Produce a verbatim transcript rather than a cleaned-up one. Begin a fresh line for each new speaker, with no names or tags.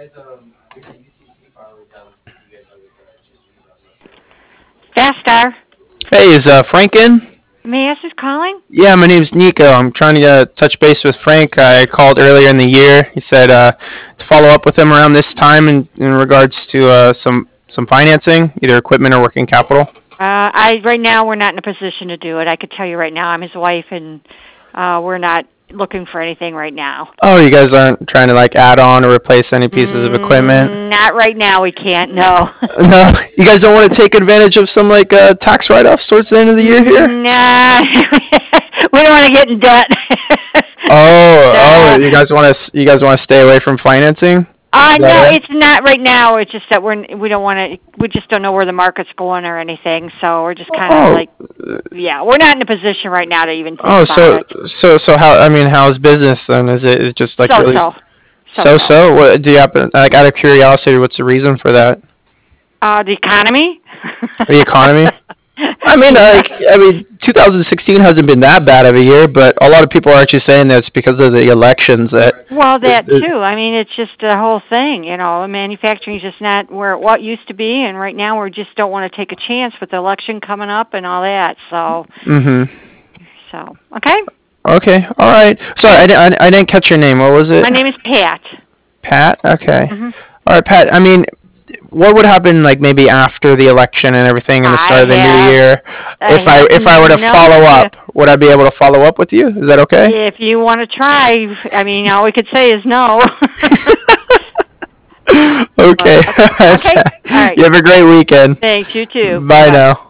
Fast Star.
Hey, is uh, Frank in?
May I ask who's calling?
Yeah, my name's Nico. I'm trying to uh, touch base with Frank. I called earlier in the year. He said uh, to follow up with him around this time in, in regards to uh, some some financing, either equipment or working capital.
Uh, I right now we're not in a position to do it. I could tell you right now. I'm his wife, and uh, we're not looking for anything right now.
Oh, you guys aren't trying to like add on or replace any pieces of equipment?
Mm, not right now. We can't. No.
No, you guys don't want to take advantage of some like uh, tax write-offs towards the end of the year here?
Nah. We don't want to get in debt.
Oh, oh,
Nah.
you guys want to you guys want to stay away from financing?
Uh,
Is
no,
that it?
it's not right now. It's just that we're we don't want to. We just don't know where the market's going or anything. So we're just kind of
Oh,
like, yeah, we're not in a position right now to even think
oh,
about
so
it.
so so how? I mean, how's business then? Is it is it just like
So
really
so, so
so
so.
so? What do you happen like out of curiosity? What's the reason for that?
Uh, the economy.
The economy? I mean,
Yeah.
like, I mean, two thousand sixteen hasn't been that bad of a year, but a lot of people are actually saying that it's because of the elections that.
Well,
that-
that
that-
too. I mean, it's just the whole thing, you know. Manufacturing's just not where it what used to be, and right now we just don't want to take a chance with the election coming up and all that. So,
Mhm.
so okay.
Okay. All right. Sorry, I, di- I, di- I didn't catch your name. What was it?
My name is Pat.
Pat. Okay.
Hmm.
All right, Pat. I mean, what would happen like maybe after the election and everything and the start
I
of the new
have
year?
I
If I
have
if I were to
no
follow
idea.
up, would I be able to follow up with you? Is that okay?
If you want to try, I mean, all we could say is no.
Okay.
But, okay. Okay. All right.
You have a great weekend.
Thanks. You too.
Bye
Bye.
now.